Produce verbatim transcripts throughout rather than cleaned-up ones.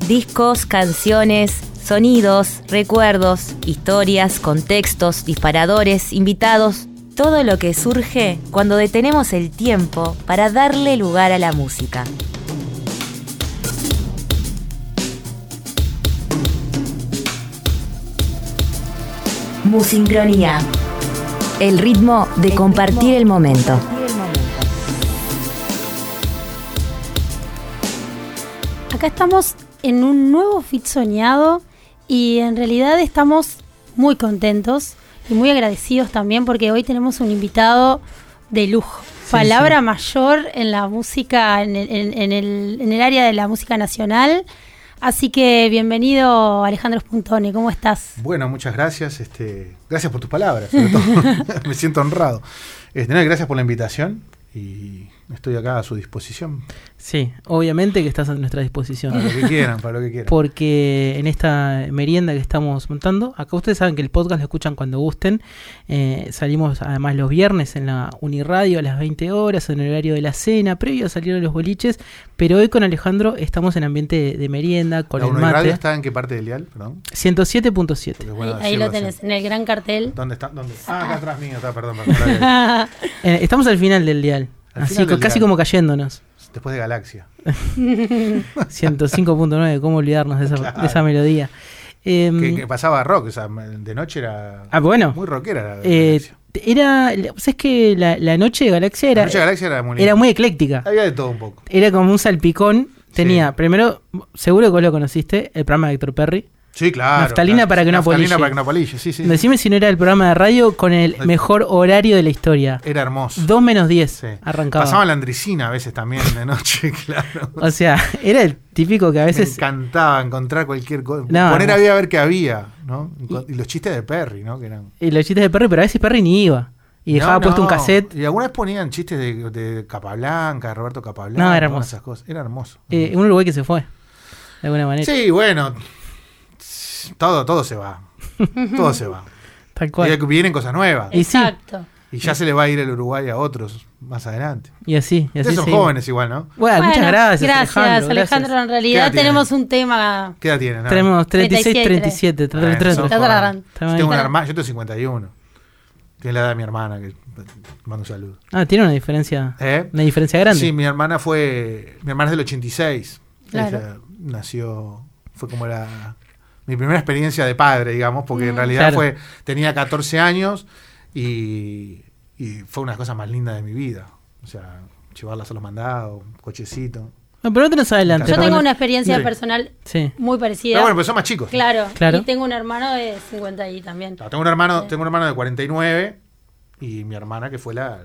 Discos, canciones, sonidos, recuerdos, historias, contextos, disparadores, invitados, todo lo que surge cuando detenemos el tiempo para darle lugar a la música. Musincronía. El ritmo de compartir el momento. Acá estamos en un nuevo Fit soñado y en realidad estamos muy contentos y muy agradecidos también porque hoy tenemos un invitado de lujo. Sí, Palabra sí. mayor en la música, en el, en, en, el, en el área de la música nacional. Así que bienvenido, Alejandro Spuntone, ¿cómo estás? Bueno, muchas gracias. Este, gracias por tus palabras, sobre todo. Me siento honrado. Este, no, gracias por la invitación y estoy acá a su disposición. Sí, obviamente que estás a nuestra disposición. Para lo que quieran, para lo que quieran. Porque en esta merienda que estamos montando, acá ustedes saben que el podcast lo escuchan cuando gusten. Eh, salimos además los viernes en la Uniradio a las veinte horas, en el horario de la cena, previo a salir a los boliches. Pero hoy con Alejandro estamos en ambiente de, de merienda, con ¿La el mate. ¿La Uniradio está en qué parte del dial? Perdón. ciento siete punto siete. Bueno ahí, ahí lo tenés, así. En el gran cartel. ¿Dónde está? ¿Dónde? Ah, acá atrás mío está, perdón. perdón eh, estamos al final del dial. Así, casi dial. Como cayéndonos. Después de Galaxia. ciento cinco punto nueve, ¿cómo olvidarnos de esa, claro. de esa melodía? Eh, que, que pasaba rock, o sea, de noche era ah, bueno, muy rockera. La eh, era, ¿sabes que la, la noche de Galaxia era, la noche de Galaxia era, muy, era muy ecléctica? Había de todo un poco. Era como un salpicón. Tenía, sí. primero, seguro que vos lo conociste, el programa de Héctor Perry. Sí, claro. Naftalina claro. para que no apolille. Naftalina para que no apolille, sí, sí. Decime si no era el programa de radio con el mejor horario de la historia. Era hermoso. dos menos diez sí. arrancaba. Pasaban la Andricina a veces también de noche, claro. O sea, era el típico que a veces... Me encantaba encontrar cualquier cosa. No, Poner no. había a ver qué había, ¿no? Y, y los chistes de Perry, ¿no? Que eran... Y los chistes de Perry, pero a veces Perry ni iba. Y dejaba no, no. puesto un cassette. Y alguna vez ponían chistes de, de Capablanca, de Roberto Capablanca. No, era hermoso. Esas cosas. Era hermoso. Eh, un Uruguay que se fue, de alguna manera. Sí, bueno... Todo, todo se va. Todo se va. Tal cual. Y vienen cosas nuevas. Exacto. Y ya se le va a ir el Uruguay a otros más adelante. Y así. Y así Ustedes son seguimos. jóvenes igual, ¿no? Bueno, bueno muchas gracias, gracias Alejandro. Alejandro. Gracias. En realidad tenemos un tema... ¿Qué edad tienen? No? Tenemos treinta y seis, treinta y siete. Bueno, treinta y tres. yo tengo una hermana, yo tengo cincuenta y uno. Tiene la edad de mi hermana, que mando un saludo. Ah, tiene una diferencia. ¿Eh? Una diferencia grande. Sí, mi hermana fue... Mi hermana es del ochenta y seis. Claro. Ella nació... Fue como la... Mi primera experiencia de padre, digamos, porque mm, en realidad claro. fue tenía catorce años y, y fue una de las cosas más lindas de mi vida. O sea, llevarlas a los mandados, cochecito. No, pero no tenés adelante. Yo tengo bueno. una experiencia sí. personal sí. muy parecida. Pero bueno, pues son más chicos. Claro, claro. Y tengo un hermano de cincuenta y también. No, tengo un hermano, sí. tengo un hermano de cuarenta y nueve y mi hermana que fue la...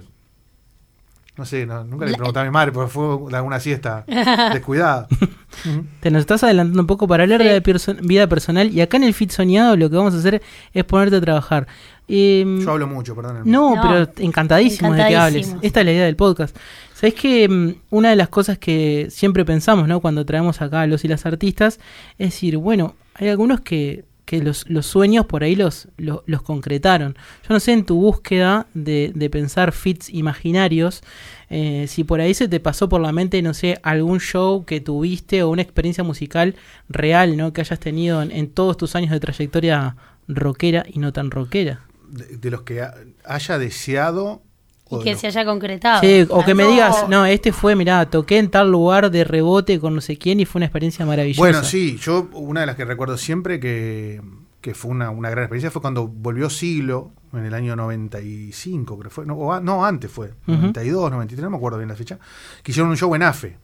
No sé, no, nunca le pregunté a mi madre porque fue alguna siesta descuidada. Uh-huh. Te nos estás adelantando un poco para hablar sí. de la perso- vida personal y acá en el Fit Soñado lo que vamos a hacer es ponerte a trabajar. Eh, Yo hablo mucho, perdón. No, no, pero encantadísimos de que hables. Esta es la idea del podcast. Sabés que um, una de las cosas que siempre pensamos, ¿no? Cuando traemos acá a los y las artistas es decir, bueno, hay algunos que que los, los sueños por ahí los, los, los concretaron. Yo no sé, en tu búsqueda de, de pensar fits imaginarios, eh, si por ahí se te pasó por la mente, no sé, algún show que tuviste o una experiencia musical real, ¿no? Que hayas tenido en, en todos tus años de trayectoria rockera y no tan rockera. De, de los que ha, haya deseado... Y que se haya concretado. Sí, o que me digas, no, este fue, mirá, toqué en tal lugar de rebote con no sé quién y fue una experiencia maravillosa. Bueno, sí, yo una de las que recuerdo siempre que, que fue una, una gran experiencia fue cuando volvió Siglo en el año noventa y cinco, creo que fue, no, o, no antes fue, uh-huh. noventa y dos, noventa y tres, no me acuerdo bien la fecha, que hicieron un show en AFE.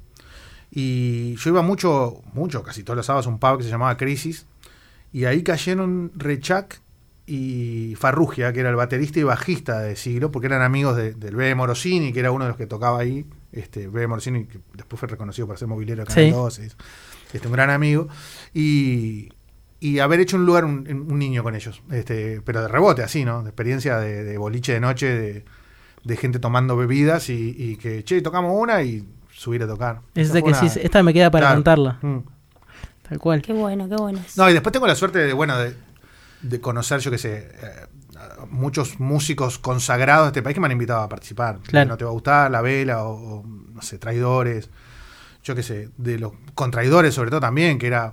Y yo iba mucho, mucho, casi todos los sábados a un pub que se llamaba Crisis, y ahí cayeron Rechac y Farrugia, que era el baterista y bajista de Siglo, porque eran amigos de, del Bebe Morosini, que era uno de los que tocaba ahí, este Bebe Morosini, que después fue reconocido por ser movilero de Canal sí. doce, este, un gran amigo, y, y haber hecho un lugar, un, un niño con ellos, este, pero de rebote, así, ¿no? De experiencia de, de boliche de noche, de, de gente tomando bebidas, y, y que, che, tocamos una y subir a tocar. Es de que una... sí, esta me queda para claro. contarla. Mm. Tal cual. Qué bueno, qué bueno. No, y después tengo la suerte de, bueno, de de conocer, yo qué sé, eh, muchos músicos consagrados de este país que me han invitado a participar. Claro. No te va a gustar, La Vela o, o no sé, Traidores, yo qué sé, de los Contraidores sobre todo también, que era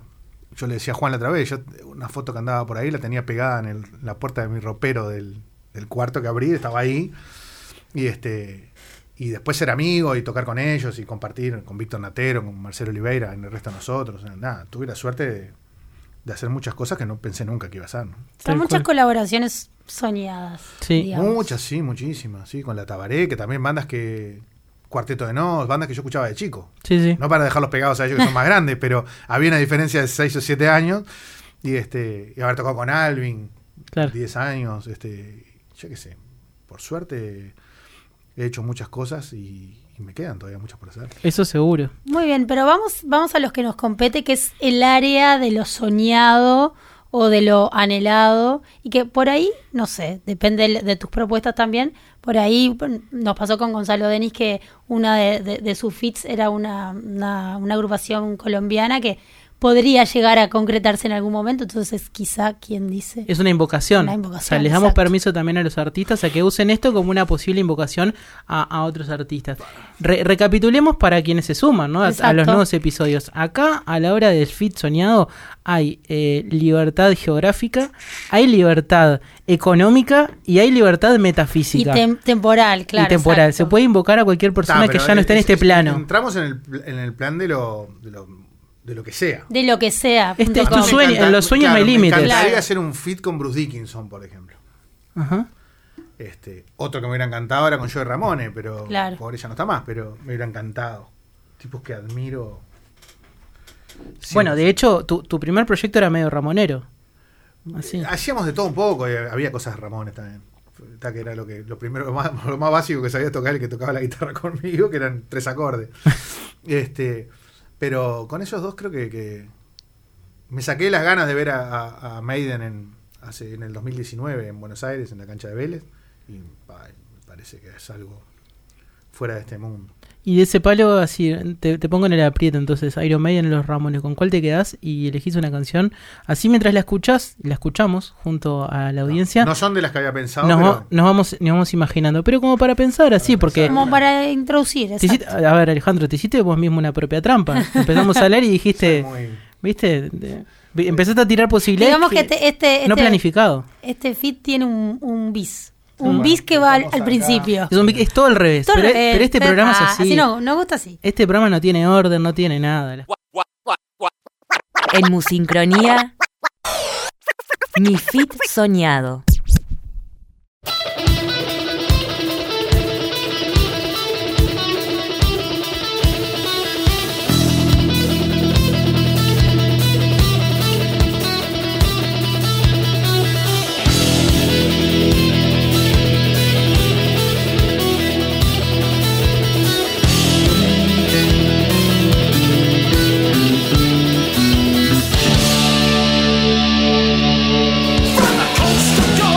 yo le decía a Juan la otra vez, yo una foto que andaba por ahí la tenía pegada en, el, en la puerta de mi ropero del, del cuarto que abrí, estaba ahí. Y este y después ser amigo y tocar con ellos y compartir con Víctor Natero, con Marcelo Oliveira, en el resto de nosotros. Nada, tuve la suerte de, de hacer muchas cosas que no pensé nunca que iba a hacer, ¿no? Son muchas colaboraciones soñadas. Sí, digamos. Muchas, sí, muchísimas, sí, con la Tabaré, que también bandas que... Cuarteto de Nos, bandas que yo escuchaba de chico. Sí, sí. No para dejarlos pegados a ellos que son más grandes, pero había una diferencia de seis o siete años. Y este y haber tocado con Alvin, claro. diez años, este, yo qué sé. Por suerte he hecho muchas cosas y, y me quedan todavía muchas por hacer. Eso seguro. Muy bien, pero vamos, vamos a los que nos compete, que es el área de lo soñado o de lo anhelado, y que por ahí, no sé, depende de tus propuestas también, por ahí nos pasó con Gonzalo Denis que una de, de, de sus feats era una, una, una agrupación colombiana que podría llegar a concretarse en algún momento, entonces quizá, ¿quién dice? Es una invocación, una invocación, o sea, les damos exacto. permiso también a los artistas a que usen esto como una posible invocación a, a otros artistas. Re- recapitulemos para quienes se suman, ¿no? a, a los nuevos episodios. Acá, a la hora del feat soñado, hay eh, libertad geográfica, hay libertad económica y hay libertad metafísica. Y tem- temporal, claro. Y temporal, exacto. se puede invocar a cualquier persona Está, que pero ya no esté en es- este es- plano. Entramos en el, en el plan de lo, de lo de lo que sea. De lo que sea. Este es punto tu com. sueño, en los sueños claro, no hay límites. Me encantaría Claro. hacer un feat con Bruce Dickinson, por ejemplo. Ajá. Este, otro que me hubiera encantado era con Joey Ramone, pero Claro. por ella no está más, pero me hubiera encantado. Tipos que admiro. Sí, Bueno, de hecho, tu, tu primer proyecto era medio ramonero. Así. hacíamos de todo un poco, y había cosas de Ramones también. Está que era lo que lo primero, lo más, lo más básico que sabía tocar, el que tocaba la guitarra conmigo, que eran tres acordes. este, pero con esos dos creo que, que me saqué las ganas de ver a, a, a Maiden en, hace, en el dos mil diecinueve en Buenos Aires, en la cancha de Vélez, y ay, me parece que es algo fuera de este mundo. Y de ese palo, así, te, te pongo en el aprieto, entonces, Iron Maiden, Los Ramones, ¿con cuál te quedás? Y elegís una canción. Así mientras la escuchás, la escuchamos junto a la audiencia. No, no son de las que había pensado, nos, pero... va- nos, vamos, nos vamos imaginando. Pero como para pensar así, porque... Como para introducir, te hiciste- exacto. a ver, Alejandro, te hiciste vos mismo una propia trampa. Empezamos a hablar y dijiste, Soy muy- ¿viste? De- empezaste a tirar posibilidades Digamos que este, este, no este, planificado. este feat tiene un, un bis. Un Bueno, bis que va al, estamos al acá. principio. Es, un- es todo al revés. Todo pero, al revés. pero este programa es Ah, así. Así no, nos gusta así. Este programa no tiene orden, no tiene nada. En Musincronía, mi feat soñado. From the coast of gold.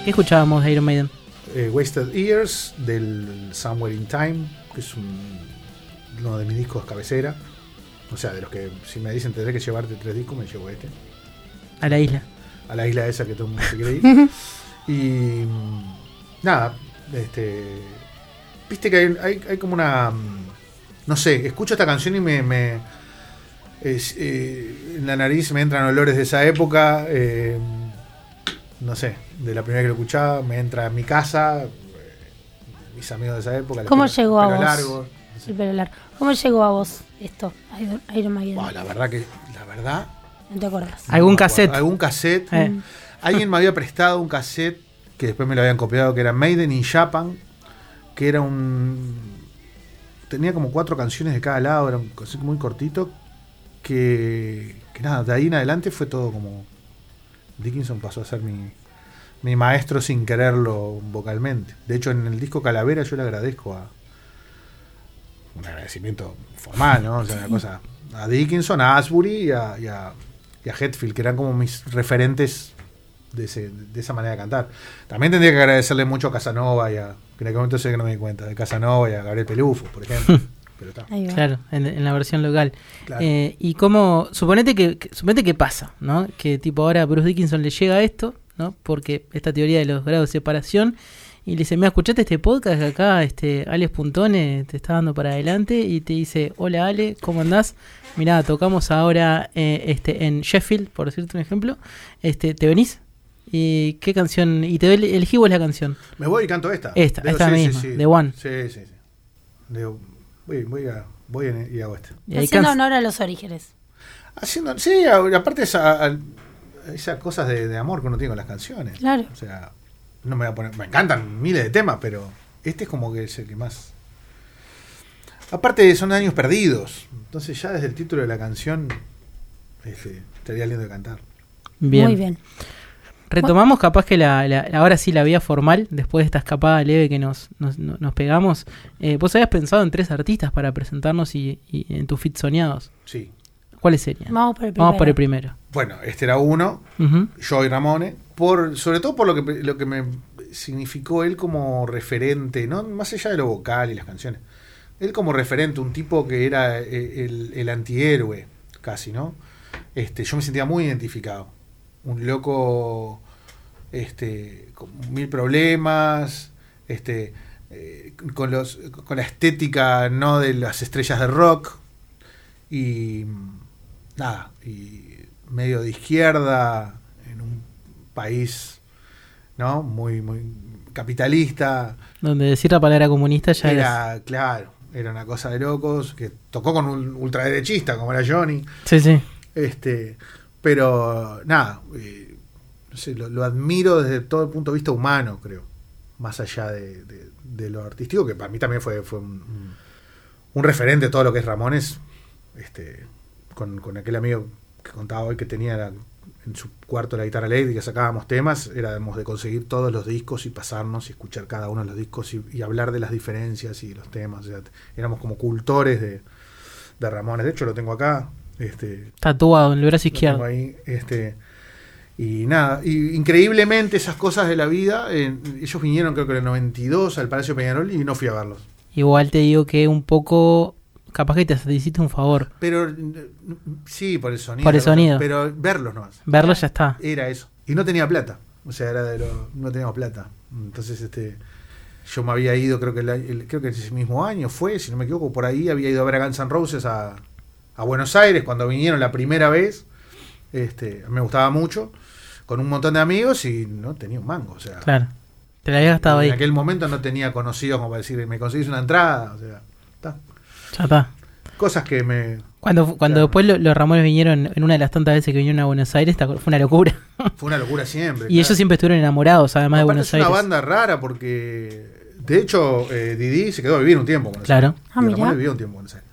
¿Qué escuchábamos de Iron Maiden? Eh, Wasted Years, del Somewhere in Time, que es un, uno de mis discos cabecera. O sea, de los que si me dicen tendré que llevarte tres discos, me llevo este. A la isla. A la isla esa que todo el mundo se quiere ir. Y nada, este, viste que hay, hay, hay como una, no sé, escucho esta canción y me, me es, eh, en la nariz me entran olores de esa época, eh, no sé, de la primera vez que lo escuchaba, me entra a mi casa, eh, mis amigos de esa época. ¿Cómo pelo, llegó pelo a vos? Largo, no sé. El pelo largo. ¿Cómo llegó a vos esto, Iron Maiden? Wow, la verdad que, la verdad. No te acordás. ¿Algún cassette? Algún cassette. Eh. Mm. Alguien me había prestado un cassette que después me lo habían copiado, que era Maiden in Japan, que era un... tenía como cuatro canciones de cada lado, era un cassette muy cortito, que, que nada, de ahí en adelante fue todo como... Dickinson pasó a ser mi, mi maestro sin quererlo vocalmente. De hecho, en el disco Calavera yo le agradezco a... un agradecimiento formal, ¿no? O sea, una cosa... a Dickinson, a Asbury y a, y a, y a Hetfield, que eran como mis referentes de, ese, de esa manera de cantar. También tendría que agradecerle mucho a Casanova y a, que en aquel momento sé que no me di cuenta, de Casanova y a Gabriel Pelufo, por ejemplo. Pero está. Claro, en, en la versión local. Claro. Eh, y como, suponete que, que, suponete que pasa, ¿no? Que tipo ahora a Bruce Dickinson le llega esto, ¿no? Porque esta teoría de los grados de separación, y le dice, mira, escuchaste este podcast que acá este, Alex Puntone te está dando para adelante, y te dice, hola Ale, ¿cómo andás? Mirá, tocamos ahora eh, este, en Sheffield, por decirte un ejemplo, este, ¿te venís? ¿Y qué canción? Y te elegí vos la canción. Me voy y canto esta. Esta, Digo, esta sí, misma, sí, sí. The One. Sí, sí, sí. Digo, voy, voy, a, voy en, y hago esta. Y ahí haciendo cansa. honor a los orígenes. Haciendo, sí, aparte esa, a, esas cosas de, de amor que uno tiene con las canciones. Claro. O sea, no me voy a poner, me encantan miles de temas, pero este es como que es el que más. Aparte son años perdidos, entonces ya desde el título de la canción este, estaría lindo de cantar. Bien. Muy bien. Retomamos capaz que la, la, ahora sí la vía formal, después de esta escapada leve que nos, nos, nos pegamos. Eh, vos habías pensado en tres artistas para presentarnos y, y en tus feats soñados. Sí. ¿Cuáles serían? Vamos por el primero. Vamos por el primero. Bueno, este era uno, Uh-huh. Joey Ramone, por, sobre todo por lo que, lo que me significó él como referente, no más allá de lo vocal y las canciones. Él como referente, un tipo que era el, el antihéroe, casi, ¿no? Este, yo me sentía muy identificado. Un loco este, con mil problemas, este, eh, con, los, con la estética no de las estrellas de rock, y nada, y medio de izquierda, en un país, ¿no? Muy, muy capitalista. Donde decir la palabra comunista ya era, es... claro, era una cosa de locos, que tocó con un ultraderechista como era Johnny. Sí, sí. Este, pero nada, eh, no sé, lo, lo admiro desde todo el punto de vista humano, creo, más allá de, de, de lo artístico, que para mí también fue, fue un, un, un referente de todo lo que es Ramones, este, con, con aquel amigo que contaba hoy que tenía la, en su cuarto la guitarra eléctrica, sacábamos temas, éramos de conseguir todos los discos y pasarnos y escuchar cada uno de los discos y, y hablar de las diferencias y los temas, o sea, éramos como cultores de, de Ramones. De hecho lo tengo acá, este, tatuado en el brazo lo izquierdo. tengo ahí, este, y nada, y increíblemente esas cosas de la vida, eh, ellos vinieron creo que en el noventa y dos al Palacio Peñarol y no fui a verlos. Igual te digo que un poco, capaz que te hiciste un favor. Pero sí, por el sonido. Por el sonido. Pero verlos nomás. Verlos ya está. Era eso. Y no tenía plata. O sea, era de lo, no teníamos plata. Entonces, este, yo me había ido, creo que el, el, creo que ese mismo año fue, si no me equivoco, por ahí había ido a ver a Guns N' Roses a, a Buenos Aires cuando vinieron la primera vez. Este, me gustaba mucho, con un montón de amigos y no tenía un mango. O sea, claro. Te la había gastado ahí. En aquel momento no tenía conocidos como para decir, me conseguís una entrada. O sea, está. Ya está. Cosas que me... Cuando, cuando claro. después lo, los Ramones vinieron, en una de las tantas veces que vinieron a Buenos Aires, fue una locura. Fue una locura siempre. Y claro. Ellos siempre estuvieron enamorados, además Aparte de Buenos es Aires. Es una banda rara porque, de hecho, eh, Didi se quedó a vivir un tiempo en Buenos claro. Aires. Ah, y mira. Ramones vivió un tiempo en Buenos Aires.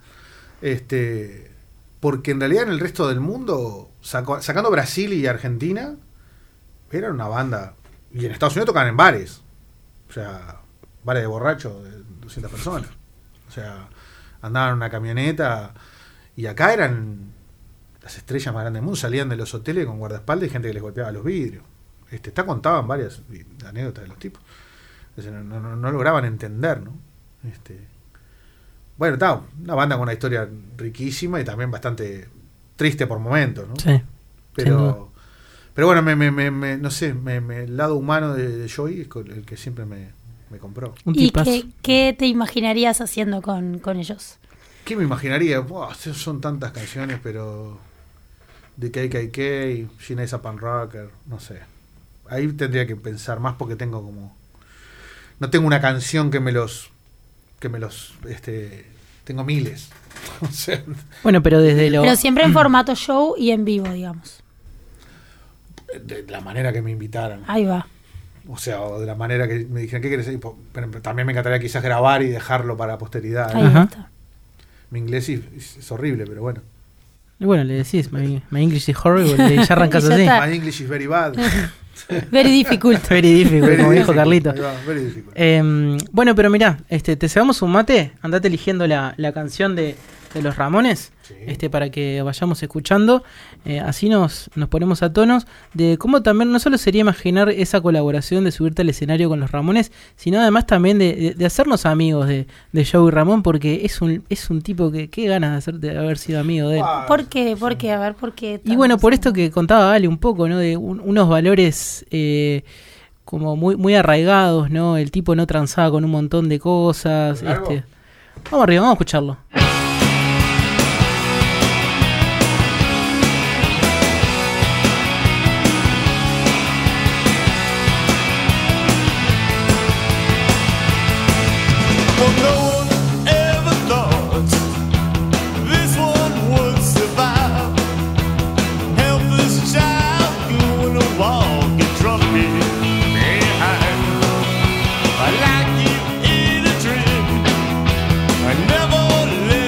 Este, porque en realidad en el resto del mundo, sacó, sacando Brasil y Argentina, eran una banda. Y en Estados Unidos tocaban en bares. O sea, bares de borrachos de doscientas personas. O sea, andaban en una camioneta. Y acá eran las estrellas más grandes del mundo. Salían de los hoteles con guardaespaldas y gente que les golpeaba los vidrios. este, está contado en varias anécdotas de los tipos. Entonces, no, no, no lograban entender, ¿no? Este, bueno, está una banda con una historia riquísima y también bastante triste por momentos, ¿no? Sí. Pero, pero bueno, me, me, me, me, no sé, me, me, el lado humano de, de Joey es el que siempre me, me compró. ¿Y qué, qué te imaginarías haciendo con, con ellos? ¿Qué me imaginaría? Wow, son tantas canciones, pero de K K K, Ginesa Pan Rocker, no sé. Ahí tendría que pensar más porque tengo como... No tengo una canción que me los... que me los... este tengo miles. O sea, bueno, pero desde lo... Pero siempre en formato show y en vivo, digamos. De la manera que me invitaran. Ahí va. O sea, o de la manera que me dijeron, ¿qué quieres decir? Pero también me encantaría quizás grabar y dejarlo para la posteridad. Ahí está. Mi inglés es, es horrible, pero bueno. Y bueno, le decís, my, my English is horrible, y ya arrancas así. My English is very bad. Very difficult. Very difficult, very como difficult. dijo Carlito. Very difficult. Eh, bueno, pero mirá, este, te cebamos un mate, andate eligiendo la, la canción de, de los Ramones, sí. este, para que vayamos escuchando, eh, así nos, nos ponemos a tonos de cómo también no solo sería imaginar esa colaboración de subirte al escenario con los Ramones, sino además también de, de, de hacernos amigos de, de Joey Ramón, porque es un, es un tipo que, qué ganas de, hacer, de haber sido amigo de él. Wow. ¿Por qué? ¿Por qué? A ver, ¿por qué? Y bueno, por esto que contaba Ale un poco, ¿no? De un, unos valores... Eh, como muy muy arraigados, ¿no? El tipo no transaba con un montón de cosas. Este. Vamos arriba, vamos a escucharlo. Never let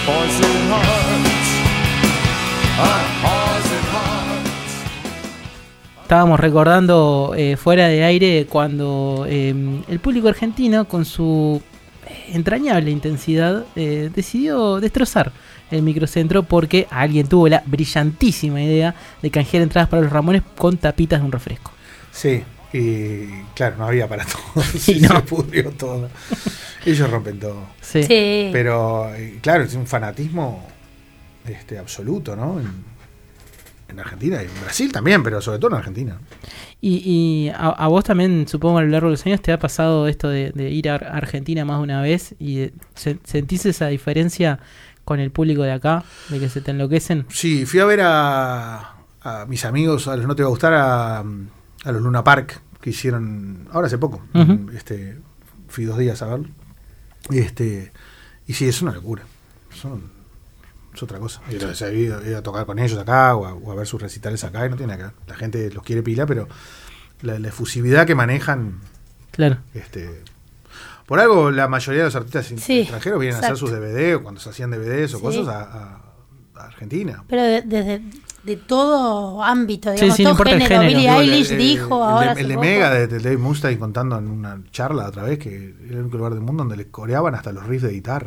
poison hearts, our poison hearts. Estábamos recordando eh, fuera de aire cuando eh, el público argentino, con su entrañable intensidad, eh, decidió destrozar el microcentro porque alguien tuvo la brillantísima idea de canjear entradas para los Ramones con tapitas de un refresco. Sí, y claro, no había para todos. Y no. Se pudrió todo. Ellos rompen todo. Sí. Sí. Pero, claro, es un fanatismo este, absoluto, ¿no? En, en Argentina y en Brasil también, pero sobre todo en Argentina. Y, y a, a vos también, supongo, a lo largo de los años te ha pasado esto de, de ir a Argentina más de una vez y de, se, ¿sentís esa diferencia con el público de acá? ¿De que se te enloquecen? Sí, fui a ver a, a mis amigos, a los No Te Va a Gustar, a, a los Luna Park, que hicieron ahora hace poco. Uh-huh. este Fui dos días a verlo. Este, y sí, es una locura. Son, es otra cosa. Ir a, o sea, ir a, ir a tocar con ellos acá o a, o a ver sus recitales acá y no tiene nada que ver. La gente los quiere pila, pero la, la efusividad que manejan. Claro. Este, por algo, la mayoría de los artistas Sí, extranjeros vienen exacto. a hacer sus D V D o cuando se hacían D V Ds o Sí. cosas a, a, a Argentina. Pero de- desde de todo ámbito, Sí, digamos, sí, no todo importa el género. género. Billie Digo, el- Eilish el- dijo el, ahora. de, hace el de poco. Mega de, de Dave Mustaine contando en una charla otra vez que era el único lugar del mundo donde le coreaban hasta los riffs de guitarra.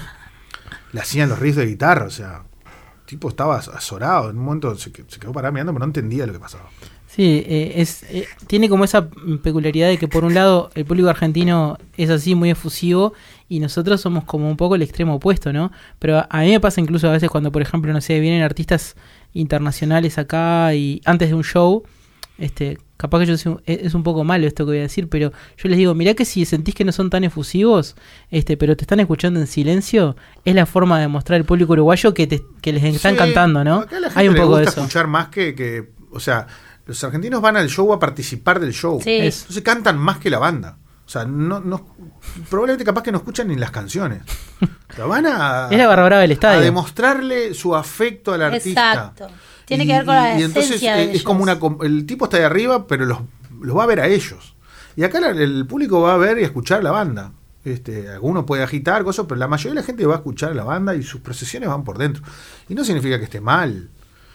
Le hacían los riffs de guitarra, o sea, el tipo estaba azorado. En un momento se, que- se quedó parado mirando, pero no entendía lo que pasaba. Sí, eh, es eh, tiene como esa peculiaridad de que por un lado el público argentino es así muy efusivo y nosotros somos como un poco el extremo opuesto, ¿no? Pero a, a mí me pasa incluso a veces cuando, por ejemplo, no sé, vienen artistas internacionales acá y antes de un show, este, capaz que yo soy un- es, es un poco malo esto que voy a decir, pero yo les digo, mirá que si sentís que no son tan efusivos, este, pero te están escuchando en silencio, es la forma de mostrar al público uruguayo que, te, que les están Sí, cantando, ¿no? Acá a la gente Hay un le poco de gusta eso. escuchar más que, que. O sea, los argentinos van al show a participar del show. Sí. Es- Entonces cantan más que la banda. O sea, no, no, probablemente capaz que no escuchan ni las canciones. O sea, van a, Es la barra del a estadio. demostrarle su afecto al artista. Exacto. Tiene que ver con la y entonces esencia de eh, es ellos. como una com- el tipo está de arriba, pero los, los va a ver a ellos. Y acá la- el público va a ver y a escuchar la banda. Este, alguno puede agitar cosas, pero la mayoría de la gente va a escuchar a la banda y sus procesiones van por dentro. Y no significa que esté mal.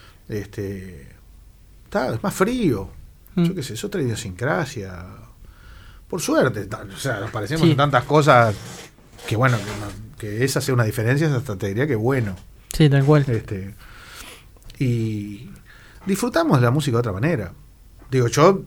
Este, está, es más frío. Mm. Yo qué sé, es otra idiosincrasia. Por suerte, ta- o sea, nos parecemos Sí. en tantas cosas que bueno, que, no- que esa sea una diferencia, hasta te diría que bueno. Sí, tal cual. Este, y disfrutamos de la música de otra manera. Digo, yo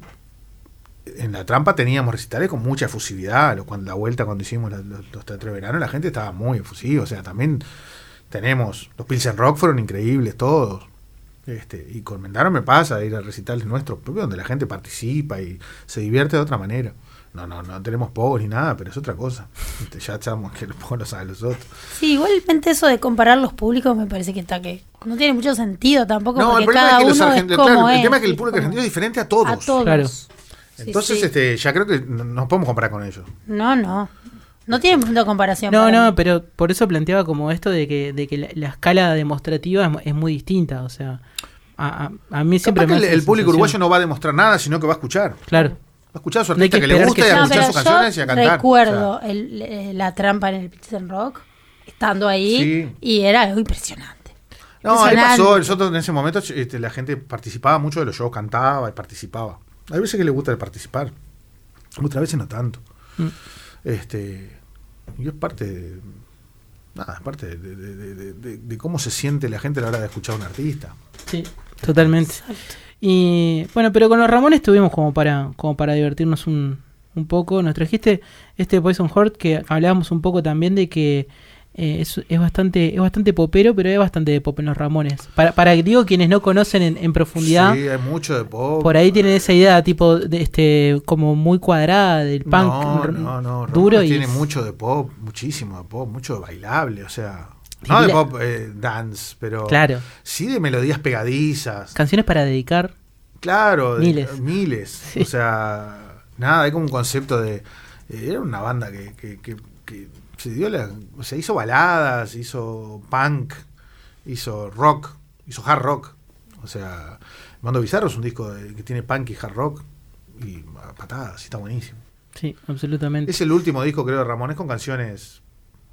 en La Trampa teníamos recitales con mucha efusividad. Lo- Cuando la vuelta, cuando hicimos la- los, los teatros de verano, la gente estaba muy efusiva. O sea, también tenemos los Pilsen Rock, fueron increíbles todos. Este, y con Mendaro me pasa ir a recitales nuestros propios donde la gente participa y se divierte de otra manera. No, no, no tenemos pogos ni nada, pero es otra cosa. Este, ya sabemos que los pogos los saben los otros. Sí, igualmente eso de comparar los públicos me parece que está que no tiene mucho sentido tampoco, No, el porque problema cada es que los uno es argentinos, como claro, el es, tema es que el ¿viste? público argentino es diferente a todos. A todos. Claro. Sí, Entonces, sí. este, ya creo que no nos podemos comparar con ellos. No, no. No tiene punto de comparación. No, para no, mí. pero por eso planteaba como esto de que, de que la, la escala demostrativa es, mu- es muy distinta. O sea, a, a, a mí siempre Capaz me que hace el, el esa público sensación. uruguayo no va a demostrar nada, sino que va a escuchar. Claro. Va a escuchar a su No hay artista que que, le esperar gusta que y a sea- No, escuchar pero sus canciones y a yo cantar. recuerdo O sea, el- el- la trampa en el Pilsen Rock, estando ahí, Sí. y era algo impresionante. no, ahí Impresionante. pasó. Nosotros en ese momento este, la gente participaba mucho de los shows, cantaba y participaba. Hay veces que le gusta participar, otras veces no tanto. Mm. Este, y es parte de, nada, es parte de, de- de- de- de- de cómo se siente la gente a la hora de escuchar a un artista. Sí, totalmente. Y bueno, pero con los Ramones estuvimos como para, como para divertirnos un, un poco. Nos trajiste este Poison Heart que hablábamos un poco también de que eh, es, es bastante es bastante popero, pero hay bastante de pop en los Ramones. Para, para digo, quienes no conocen en, en profundidad, Sí, hay mucho de pop. por ahí tienen esa idea tipo de este como muy cuadrada del punk No, r- no, no. duro Ramones y tiene es- mucho de pop, muchísimo de pop, mucho de bailable, o sea. Sí, No de la- pop eh, dance, pero Claro. sí de melodías pegadizas. canciones para dedicar. Claro, de- Miles. miles. Sí. O sea, nada, hay como un concepto de. eh, era una banda que, que, que, que se dio la. O sea, hizo baladas, hizo punk, hizo rock, hizo hard rock. O sea, Mando Bizarro es un disco de- que tiene punk y hard rock y a patadas, y está buenísimo. Sí, absolutamente. Es el último disco, creo, de Ramones con canciones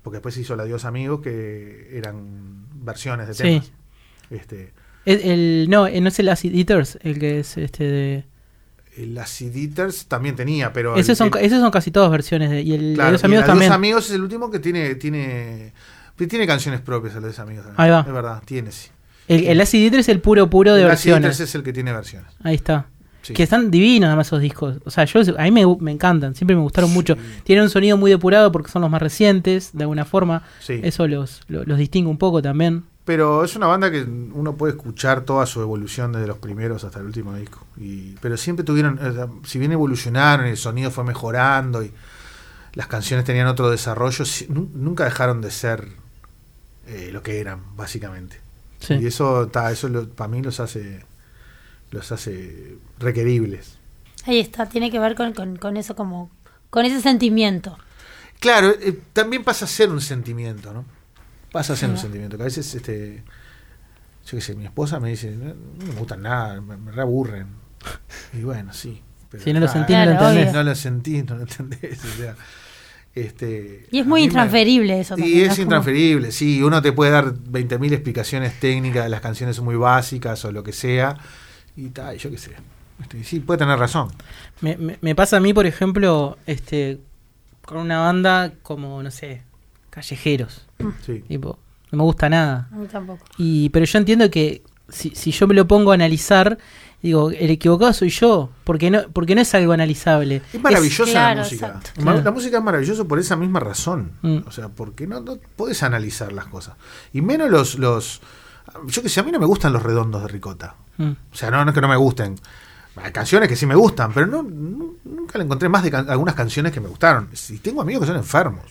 porque después se hizo la Adiós Amigos, que eran versiones de Sí. temas. Este, El, el- no, no es el Acid Eaters, el que es este de... el Acid Eaters también tenía, pero... Esos el- son, el- ca- esos son casi todas versiones de... Y el claro, de los y amigos el también. Adiós Amigos es el último que tiene... tiene tiene canciones propias, el Adiós Amigos también. Ahí va. Es verdad, tiene, sí. El, el Acid Eaters es el puro puro de el Acid versiones. Eaters es el que tiene versiones. Ahí está. Sí. Que están divinos además esos discos. O sea, yo a mí me, me encantan, siempre me gustaron Sí. mucho. Tienen un sonido muy depurado porque son los más recientes, de alguna forma. Sí. Eso los, los, los distingue un poco también. Pero es una banda que uno puede escuchar toda su evolución desde los primeros hasta el último disco. Y, pero siempre tuvieron, o sea, si bien evolucionaron y el sonido fue mejorando y las canciones tenían otro desarrollo, si- nu- nunca dejaron de ser eh, lo que eran, básicamente. Sí. Y eso, ta, eso lo- para mí los hace, los hace requeribles. Ahí está, tiene que ver con, con, con eso, como con ese sentimiento. Claro, eh, también pasa a ser un sentimiento, ¿no? Pasa a ser Sí. un sentimiento. Que a veces, este, yo qué sé, mi esposa me dice, no, no me gustan nada, me, me reaburren. Y bueno, sí. Pero, Si no lo ah, sentís, no lo Claro, entendés. obvio. no lo sentís, no lo entendés. O sea, este, Y es a muy mí me- intransferible eso también. Y ¿no? es Como- intransferible, sí. Uno te puede dar veinte mil explicaciones técnicas de las canciones muy básicas o lo que sea. Y tal, yo qué sé. Este, sí, puede tener razón. Me, me, me pasa a mí, por ejemplo, este con una banda como, no sé, Callejeros. Sí. Tipo, no me gusta nada. A mí tampoco. Y, pero yo entiendo que si, si yo me lo pongo a analizar, digo, el equivocado soy yo, porque no, porque no es algo analizable. Es maravillosa claro, la música. exacto. Ma- Claro. La música es maravillosa por esa misma razón. Mm. O sea, porque no, no podés analizar las cosas. Y menos los, los. Yo que sé, a mí no me gustan los redondos de Ricota. Mm. O sea, no, no es que no me gusten. Hay canciones que sí me gustan, pero no, no- nunca le encontré más de can- algunas canciones que me gustaron. Y tengo amigos que son enfermos.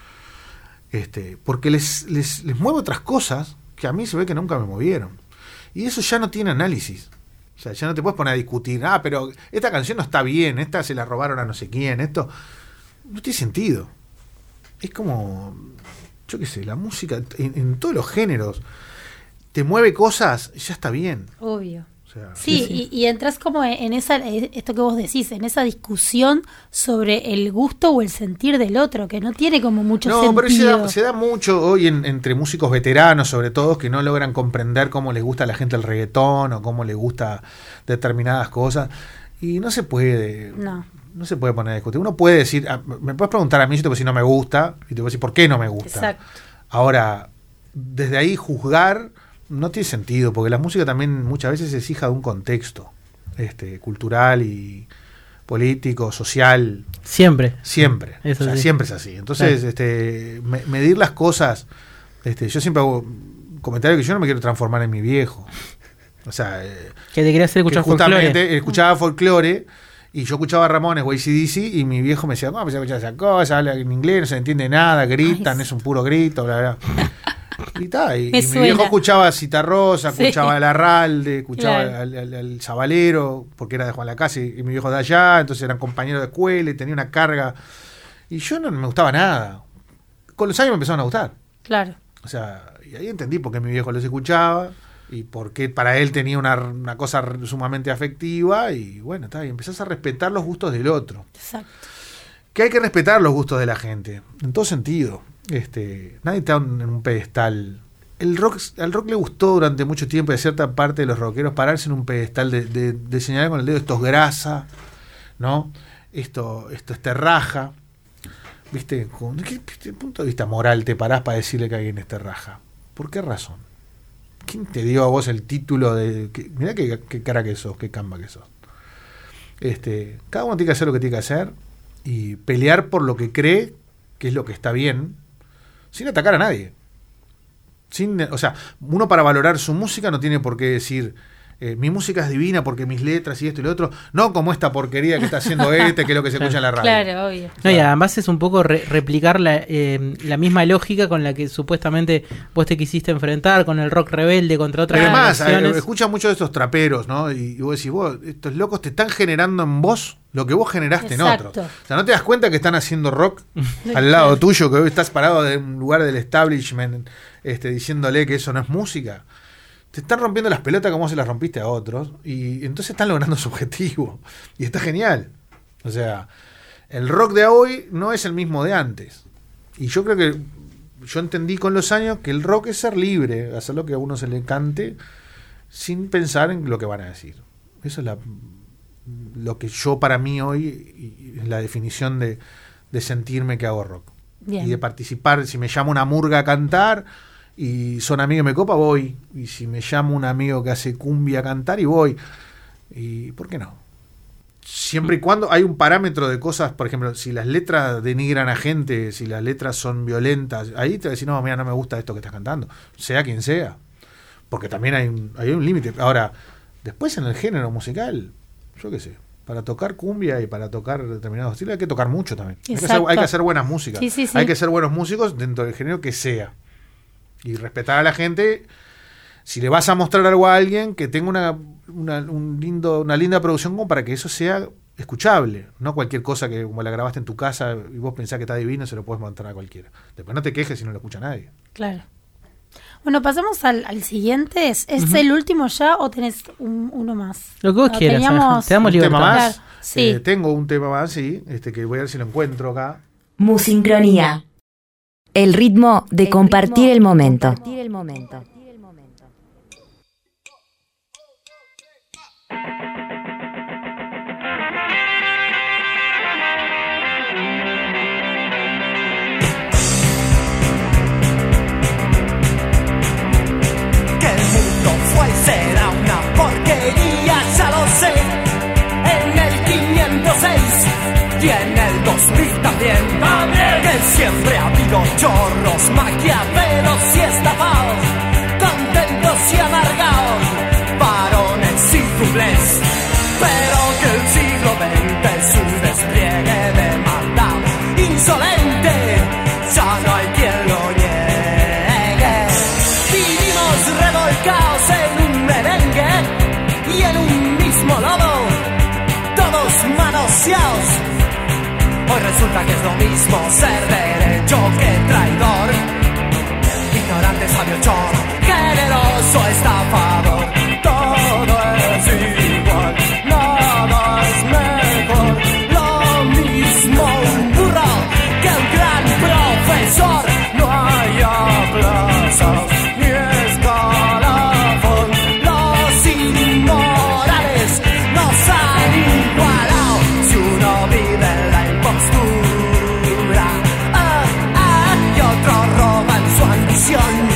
Este, porque les, les, les mueve otras cosas que a mí se ve que nunca me movieron. Y eso ya no tiene análisis. O sea, ya no te puedes poner a discutir, ah, pero esta canción no está bien, esta se la robaron a no sé quién, esto no tiene sentido. Es como, yo qué sé, la música en, en todos los géneros te mueve cosas, ya está bien. Obvio. O sea, Sí, sí. Y, y entras como en esa, esto que vos decís, en esa discusión sobre el gusto o el sentir del otro, que no tiene como mucho no, sentido. pero se da, se da mucho hoy en- entre músicos veteranos, sobre todo, que no logran comprender cómo les gusta a la gente el reggaetón o cómo les gusta determinadas cosas. Y no se puede. No. No se puede poner a discutir. Uno puede decir, ah, me puedes preguntar a mí, yo te puedo decir no me gusta, y te puedo decir por qué no me gusta. Exacto. Ahora, desde ahí juzgar no tiene sentido, porque la música también muchas veces es hija de un contexto este, cultural y político, social, Siempre. siempre. Eso O sea, sí. siempre es así. Entonces, Claro. este, me- medir las cosas, este, yo siempre hago un comentario que yo no me quiero transformar en mi viejo. O sea, eh, Que te quería hacer que escuchar justamente folclore. escuchaba folclore y yo escuchaba a Ramones o A C D C y mi viejo me decía, no, pues escuchar esa cosa, habla en inglés, no se entiende nada, gritan, Ay, es un puro grito, bla, bla. Y, ta, y, Me y mi suena. viejo escuchaba a Citarrosa, Sí. escuchaba a Larralde, escuchaba Claro. al, al- al Zabalero, porque era de Juan Lacase y, y mi viejo de allá, entonces eran compañeros de escuela y tenía una carga. Y yo no me gustaba nada. Con los años me empezaron a gustar. Claro. O sea, y ahí entendí por qué mi viejo los escuchaba y por qué para él tenía una, una cosa sumamente afectiva. Y bueno, está, y empezás a respetar los gustos del otro. Exacto. Que hay que respetar los gustos de la gente, en todo sentido. Este, nadie está en un pedestal. El rock, al rock le gustó durante mucho tiempo y a cierta parte de los rockeros pararse en un pedestal de, de, de señalar con el dedo, esto es grasa, ¿no? Esto, esto es terraja. ¿Viste? ¿Con qué, qué punto de vista moral te parás para decirle que alguien es terraja? ¿Por qué razón? ¿Quién te dio a vos el título de... Que, mirá qué, qué cara que sos, qué camba que sos. Este, cada uno tiene que hacer lo que tiene que hacer y pelear por lo que cree que es lo que está bien, sin atacar a nadie. Sin, o sea, uno para valorar su música no tiene por qué decir eh, mi música es divina porque mis letras y esto y lo otro, no como esta porquería que está haciendo este, que es lo que se escucha en la radio. Claro, obvio. No, y además es un poco re- replicar la, eh, la misma lógica con la que supuestamente vos te quisiste enfrentar con el rock rebelde contra otras Pero además, generaciones. eh, escucha muchos de estos traperos, ¿no? Y, y vos decís, vos, estos locos te están generando en vos lo que vos generaste Exacto. en otro. O sea, no te das cuenta que están haciendo rock al lado tuyo, que hoy estás parado en un lugar del establishment este, diciéndole que eso no es música. Te están rompiendo las pelotas como se las rompiste a otros y entonces están logrando su objetivo. Y está genial. O sea, el rock de hoy no es el mismo de antes. Y yo creo que yo entendí con los años que el rock es ser libre, hacer lo que a uno se le cante sin pensar en lo que van a decir. Eso es la, lo que yo para mí hoy es la definición de, de sentirme que hago rock. Bien. Y de participar. Si me llama una murga a cantar y son amigos me copa, voy. Y si me llama un amigo que hace cumbia a cantar, y voy. ¿Y por qué no? Siempre y cuando hay un parámetro de cosas, por ejemplo, si las letras denigran a gente, si las letras son violentas, ahí te vas a decir, no, mira, no me gusta esto que estás cantando, sea quien sea, porque también hay un, hay un límite. Ahora, después en el género musical, yo qué sé, para tocar cumbia y para tocar determinados estilos hay que tocar mucho también. Hay que, hacer, hay que hacer buenas músicas, sí, sí, sí. Hay que ser buenos músicos dentro del género que sea. Y respetar a la gente. Si le vas a mostrar algo a alguien, que tenga una, una, un lindo, una linda producción como para que eso sea escuchable. No cualquier cosa que como la grabaste en tu casa y vos pensás que está divino, se lo puedes mostrar a cualquiera. Después no te quejes si no lo escucha nadie. Claro. Bueno, pasamos al, al siguiente. ¿Es, es uh-huh. el último ya o tenés un, uno más? Lo que vos no, quieras. Teníamos... Te damos ¿Un tema más? Sí. Eh, tengo un tema más, sí, este que voy a ver si lo encuentro acá. Musincronía. El ritmo de el compartir ritmo el momento. Compartir el momento. Será una porquería, ya lo sé. En el quinientos seis y en el dos mil también. también. Que siempre ha habido chorros, maquiavelos y estafados, contentos y amargados, varones y dobles. Pero que el siglo veinte es un despliegue de maldad insolente, ya no hay quien lo niegue. Vivimos revolcados en un merengue y en un mismo lodo, todos manoseados. Hoy resulta que es lo mismo ser derecho que traidor, ignorante, sabio, chorro, generoso, estafador. Todo es igual, nada es mejor, lo mismo un burro que un gran profesor. No hay aplazos ni escalafón, los inmorales nos han igualado. Si uno vive en la impostura, ah, ah, y otro roba en su ambición,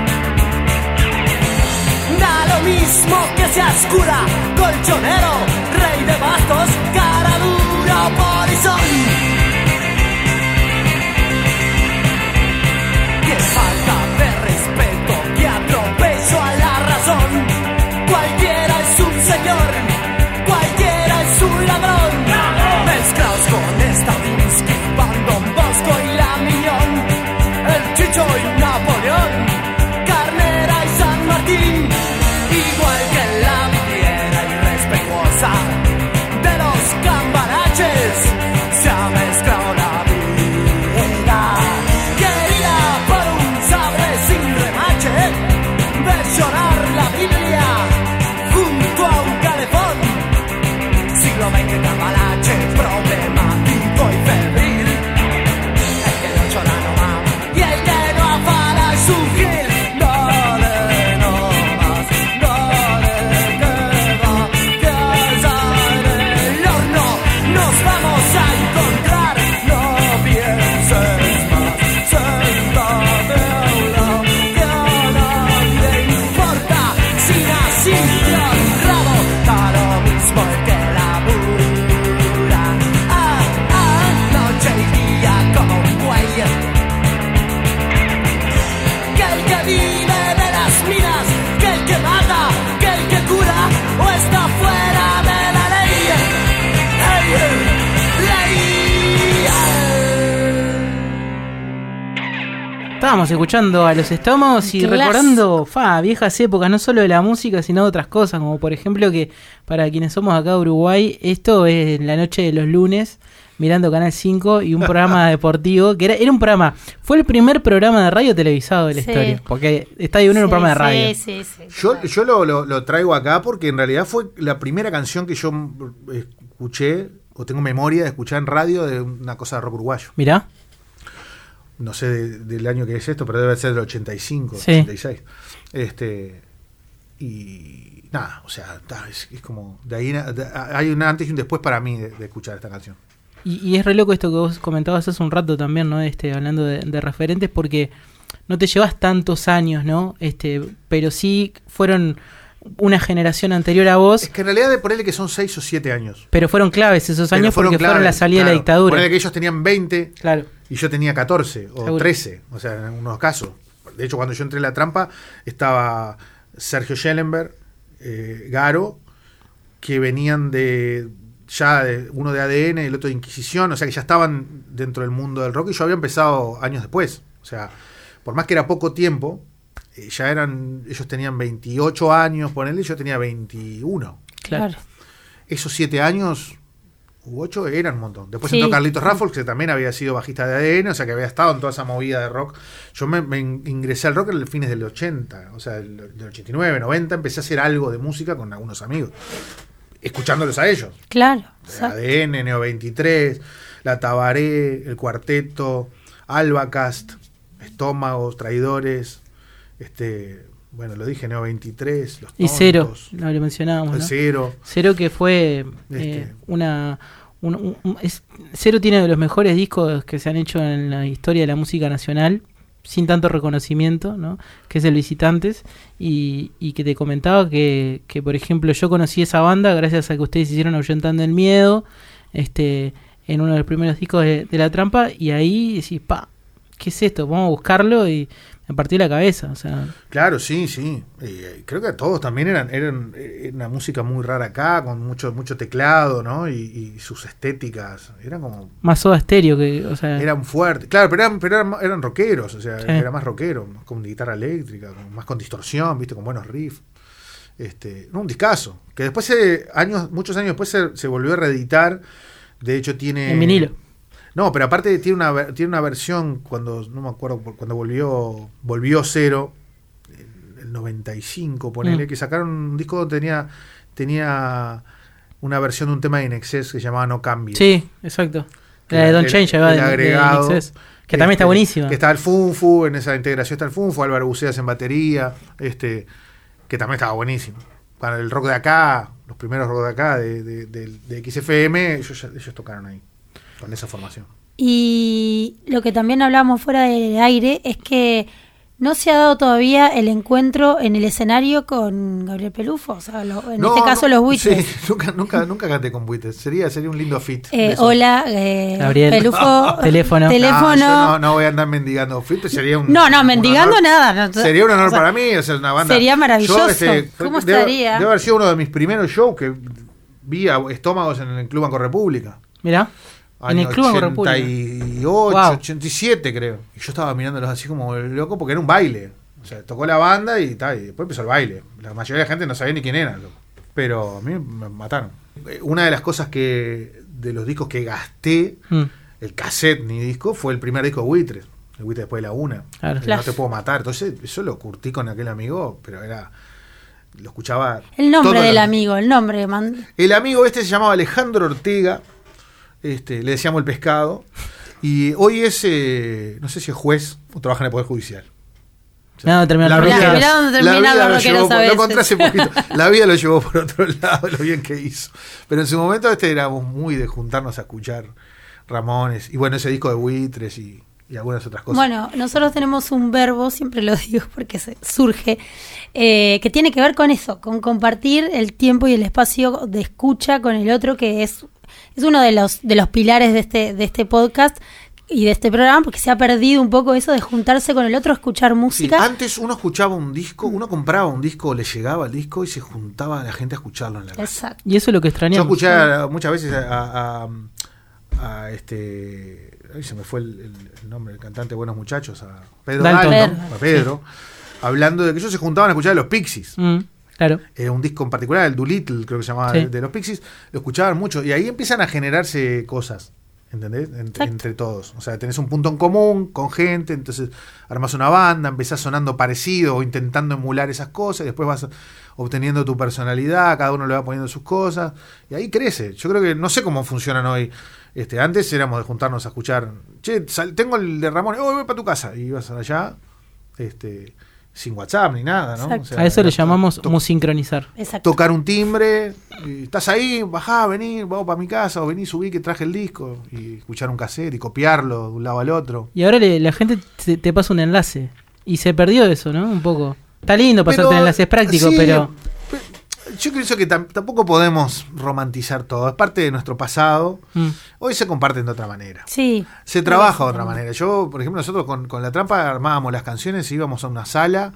da lo mismo que seas cura, colchonero, rey de bastos, cara dura o polizón. Qué falta de respeto, qué atropello a la razón. Cualquiera es un señor, cualquiera es un ladrón. Mezclados con esta whisky, Van Don Bosco y la Miñón, el Chicho y Napoleón, Carnera y San Martín. Igual que la vidriera irrespetuosa de los cambaraches, se ha mezclado la vida. Querida por un sabre sin remache, ves llorar la Biblia junto a un calefón. Siglo veinte cambalache, problemático y febril. El que no llora no mama y el que no afana es un gil. Dale no más, dale que va, que allá en el horno nos vamos a encontrar. No pienses más, sentate a un lado, que a nadie importa si naciste honrado. Da lo mismo el que labura, ah, ah, noche y día como un buey. Que el que vive de las minas, que el que mata, que el que cura o está fuera de la ley. Hey, ley. Estábamos escuchando a Los Estómagos y Clas. recordando fa, viejas épocas, no solo de la música, sino de otras cosas, como por ejemplo que para quienes somos acá de Uruguay, esto es la noche de los lunes, mirando Canal cinco y un programa deportivo, que era, era un programa, fue el primer programa de radio televisado de la Sí. historia, porque Estadio Uno era un programa de radio. Sí, sí, sí. Yo, yo lo, lo, lo traigo acá porque en realidad fue la primera canción que yo eh, escuché, o tengo memoria de escuchar en radio de una cosa de rock uruguayo. Mirá. no sé de, del año que es esto, pero debe ser del ochenta y cinco, sí. ochenta y seis. Este, y nada, o sea, es, es como, de ahí de, hay un antes y un después para mí de, de escuchar esta canción. Y, y es re loco esto que vos comentabas hace un rato también, ¿no? Este, hablando de, de referentes, porque no te llevas tantos años, ¿no? Este, pero sí fueron una generación anterior a vos. Es que en realidad de ponerle que son seis o siete años. Pero fueron claves esos años fueron porque claves, fueron la salida claro, de la dictadura. Ponerle que ellos tenían veinte claro. y yo tenía catorce o Seguro. trece, o sea, en algunos casos. De hecho, cuando yo entré en La Trampa estaba Sergio Schellenberg, eh, Garo, que venían de ya de, uno de A D N y el otro de Inquisición, o sea que ya estaban dentro del mundo del rock y yo había empezado años después. O sea, por más que era poco tiempo, eh, ya eran, ellos tenían veintiocho años, ponele, yo tenía veintiuno. Claro. Esos siete años u ocho eran un montón. Después sí. entró Carlitos Raffols, que también había sido bajista de A D N, o sea que había estado en toda esa movida de rock. Yo me, me ingresé al rock en los fines del ochenta, o sea, del, del ochenta y nueve, noventa, empecé a hacer algo de música con algunos amigos, escuchándolos a ellos. Claro. A D N, Neo veintitrés, La Tabaré, El Cuarteto, Albacast, Estómagos, Traidores, este, bueno, lo dije, Neo veintitrés, Los Tontos. Y Cero, no, lo mencionábamos, el ¿no? Cero. Cero que fue este. eh, una... Un, un, un, es, Cero tiene de los mejores discos que se han hecho en la historia de la música nacional, sin tanto reconocimiento, ¿no? Que es El Visitantes, y, y que te comentaba que, que, por ejemplo, yo conocí esa banda gracias a que ustedes hicieron Ahuyentando el Miedo, este, en uno de los primeros discos de, de La Trampa, y ahí decís, pa, ¿qué es esto? Vamos a buscarlo, y me partió la cabeza, o sea. Claro, sí, sí. Eh, creo que todos también eran, eran eh, una música muy rara acá, con mucho, mucho teclado, ¿no? Y, y sus estéticas, eran como... Más Soda Stereo que, o sea... Eran fuertes, claro, pero eran, pero eran, eran rockeros, o sea, sí. era más rockero, con guitarra eléctrica, con, más con distorsión, viste, con buenos riffs. Este, no, un discazo, que después, se, años, muchos años después se, se volvió a reeditar, de hecho tiene... En vinilo. No, pero aparte tiene una tiene una versión cuando no me acuerdo cuando volvió volvió Cero el noventa y cinco, ponele, mm. que sacaron un disco donde tenía tenía una versión de un tema de Inexcess que se llamaba No Cambies. Sí, exacto. La de Don't Change, el, el agregado, de Inexcess, que también este, está buenísima. Que está el Funfu, en esa integración está el Funfu, Álvaro Buceas en batería, este que también estaba buenísimo. Para el rock de acá, los primeros rock de acá de, de, de, de X F M, ellos, ellos tocaron ahí. Con esa formación. Y lo que también hablamos fuera del aire es que no se ha dado todavía el encuentro en el escenario con Gabriel Pelufo, o sea, lo, en no, este caso no, los Buitres. Sí, nunca, nunca, nunca canté con Buitres. Sería, sería un lindo fit. Eh, hola, eh, Gabriel. Pelufo. Teléfono. Teléfono. No, no, no voy a andar mendigando fit, sería un. No, no, mendigando honor, nada. No, sería un honor o sea, para mí, o sea, una banda. Sería maravilloso. Yo, este, ¿Cómo debe, estaría? Debe haber sido uno de mis primeros shows que vi a Estómagos en el Club Banco República. Mirá. En el Club Banco República. ochenta y ocho, wow. ochenta y siete creo. Y yo estaba mirándolos así como loco porque era un baile. O sea, tocó la banda y tal, y después empezó el baile. La mayoría de la gente no sabía ni quién era, loco. Pero a mí me mataron. Una de las cosas que, de los discos que gasté, mm. el cassette ni disco, fue el primer disco de Buitres. El Buitres después de la una. Claro. No te puedo matar. Entonces, eso lo curtí con aquel amigo, pero era... Lo escuchaba... El nombre del los, amigo, el nombre. Man. El amigo este se llamaba Alejandro Ortega. Este, le decíamos El Pescado. Y hoy es, eh, no sé si es juez o trabaja en el Poder Judicial. O sea, no, terminó la vida, mirá dónde termina los rockeros a veces. Lo encontré hace poquito. La vida lo llevó por otro lado, lo bien que hizo. Pero en su momento este éramos muy de juntarnos a escuchar Ramones. Y bueno, ese disco de Buitres y, y algunas otras cosas. Bueno, nosotros tenemos un verbo, siempre lo digo porque se surge, eh, que tiene que ver con eso, con compartir el tiempo y el espacio de escucha con el otro, que es... Es uno de los de los pilares de este de este podcast y de este programa, porque se ha perdido un poco eso de juntarse con el otro, escuchar música. Sí, antes uno escuchaba un disco, uno compraba un disco, le llegaba el disco y se juntaba la gente a escucharlo en la casa. Exacto. Y eso es lo que extrañamos. Yo escuché a, muchas veces a, a, a, a este, ay, se me fue el, el, el nombre del cantante de Buenos Muchachos, a Pedro Dalton, Dalton, ¿no? a Pedro, sí. Hablando de que ellos se juntaban a escuchar a los Pixies. Mm. Claro. Eh, un disco en particular, el Doolittle, creo que se llamaba, sí. de, de los Pixies, lo escuchaban mucho y ahí empiezan a generarse cosas. ¿entendés? Entre, entre todos. O sea, tenés un punto en común con gente, entonces armás una banda, empezás sonando parecido o intentando emular esas cosas, y después vas obteniendo tu personalidad, cada uno le va poniendo sus cosas, y ahí crece. Yo creo que, no sé cómo funcionan hoy. Este, antes éramos de juntarnos a escuchar, che, sal, tengo el de Ramón, oh, voy para tu casa, y ibas allá, este... sin WhatsApp ni nada, ¿no? O sea, a eso le llamamos to- musincronizar. Exacto. Tocar un timbre, y estás ahí, bajá, vení, vamos para mi casa, o vení, subí que traje el disco, y escuchar un cassette y copiarlo de un lado al otro. Y ahora le, la gente te, te pasa un enlace, y se perdió eso, ¿no? Un poco. Está lindo pasarte Pero, enlaces prácticos, sí, pero... Yo pienso que tam- tampoco podemos romantizar todo, es parte de nuestro pasado. Mm. Hoy se comparten de otra manera. Sí. Se trabaja de otra manera. Yo, por ejemplo, nosotros con, con La Trampa armábamos las canciones, íbamos a una sala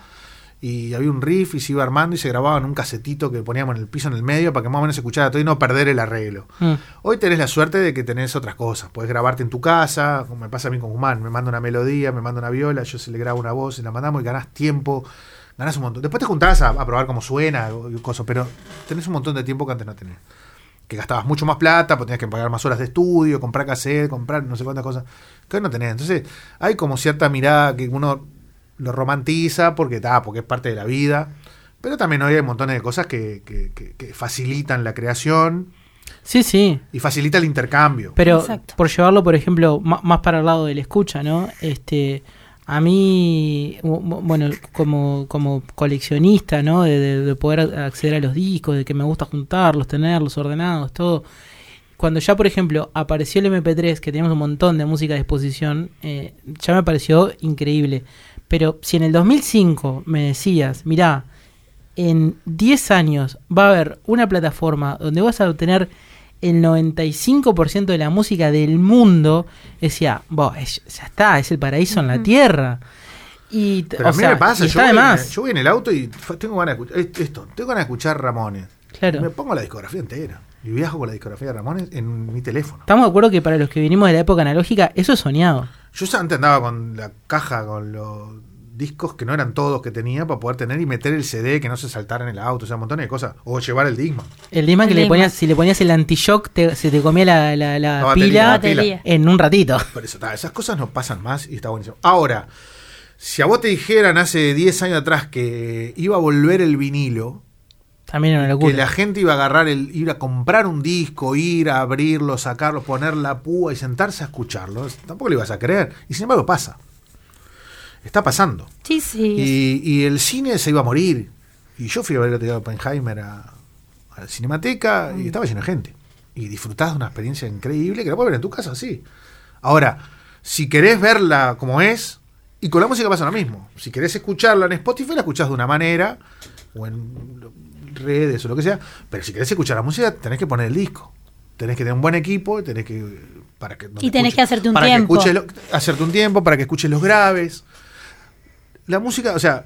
y había un riff y se iba armando y se grababa en un casetito que poníamos en el piso en el medio para que más o menos se escuchara todo y no perder el arreglo. Mm. Hoy tenés la suerte de que tenés otras cosas. Podés grabarte en tu casa, como me pasa a mí con Guzmán, me manda una melodía, me manda una viola, yo se le grabo una voz y la mandamos y ganás tiempo. Ganás un montón. Después te juntás a, a probar cómo suena, cosas, pero tenés un montón de tiempo que antes no tenías. Que gastabas mucho más plata, pues tenías que pagar más horas de estudio, comprar cassette, comprar no sé cuántas cosas, que hoy no tenés. Entonces, hay como cierta mirada que uno lo romantiza porque está, porque es parte de la vida. Pero también hoy hay montones de cosas que, que, que, que facilitan la creación. Sí, sí. Y facilita el intercambio. Pero exacto. Por llevarlo, por ejemplo, m- más para el lado de la escucha, ¿no? Este... A mí, bueno, como, como coleccionista, ¿no? De, de, de poder acceder a los discos, de que me gusta juntarlos, tenerlos ordenados, todo. Cuando ya, por ejemplo, apareció el eme pe tres, que teníamos un montón de música a disposición, eh, ya me pareció increíble. Pero si en el dos mil cinco me decías, mirá, en diez años va a haber una plataforma donde vas a obtener el noventa y cinco por ciento de la música del mundo, decía, ya está, es el paraíso en la tierra. Y, Pero o a mí sea, me pasa, yo voy, en, yo voy en el auto y tengo ganas de escuchar esto, tengo ganas de escuchar Ramones. Claro. Me pongo la discografía entera y viajo con la discografía de Ramones en mi teléfono. Estamos de acuerdo que para los que vinimos de la época analógica, eso es soñado. Yo antes andaba con la caja, con los discos que no eran todos que tenía para poder tener y meter el ce de que no se saltara en el auto, o sea, un montón de cosas. O llevar el Discman. El Discman que le ponías, si le ponías el anti-shock, te, se te comía la, la, la, la pila, batería, la pila en un ratito. Por eso, ta, esas cosas no pasan más y está buenísimo. Ahora, si a vos te dijeran hace diez años atrás que iba a volver el vinilo, también era una locura. Que la gente iba a agarrar el, ir a comprar un disco, ir a abrirlo, sacarlo, poner la púa y sentarse a escucharlo, tampoco lo ibas a creer. Y sin embargo pasa. Está pasando. Sí, sí. Y, y el cine se iba a morir. Y yo fui a ver el otro día a Oppenheimer a, a la Cinemateca mm. y estaba lleno de gente. Y disfrutás de una experiencia increíble que la puedes ver en tu casa, sí. Ahora, si querés verla como es, y con la música pasa lo mismo. Si querés escucharla en Spotify, la escuchás de una manera, o en redes o lo que sea. Pero si querés escuchar la música, tenés que poner el disco. Tenés que tener un buen equipo, tenés que... Para que y tenés escuches, que hacerte un para tiempo. Que lo, hacerte un tiempo para que escuches los graves. La música, o sea,